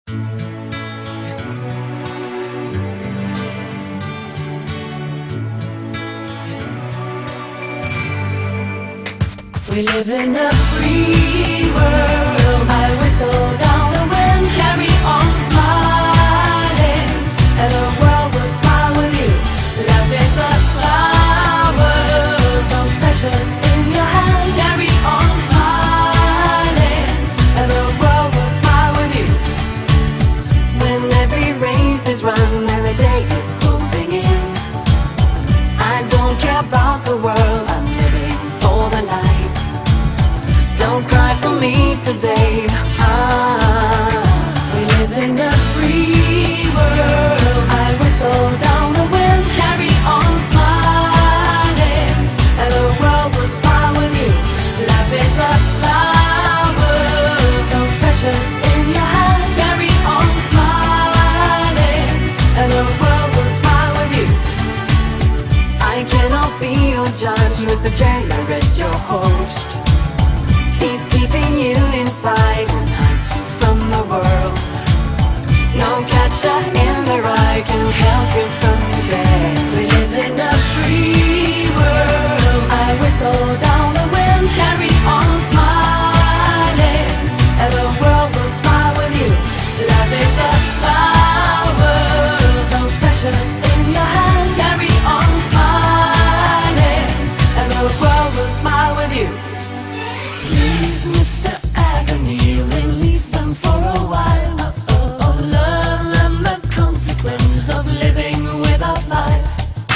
We live in a free world. I whistle down the wind, carry on smiling, and the world will smile with you. Life is a flower, so precious in your hand. Carry on smiling, and the world will smile with you. When every race is run and the day is closing in, I don't care about the world. I'm living for the light. Don't cry for me today. We live in a free world. I whistle down the wind, carry on smiling, and the world will smile with you. Life is a flower, so precious in your hand. Carry on smiling, and the world will smile with you. I cannot be your judge, Mr. Generous, your host. He's keeping you inside and hides you from the world. No catcher in the rye can help you from today. We live in a free world. I whistle down the wind, carry on smiling, and the world will smile with you. Life is a flower, so precious in your hand. Carry on smiling, and the world will smile with you. Please, Mr. Agony, release them for a while. Learn them the consequence of living without life.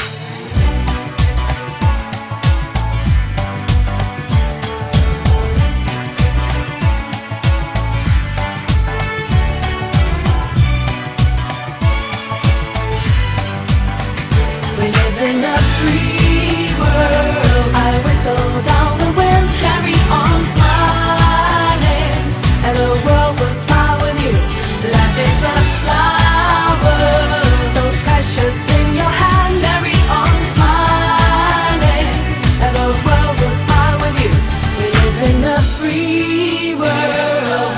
We live in a free world. I whistle down the wind, carry on smiling, and the world will smile with you. Life is a flower, so precious in your hand. Carry on smiling, and the world will smile with you. We live in a free world.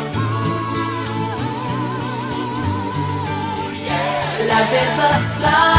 Life is a flower.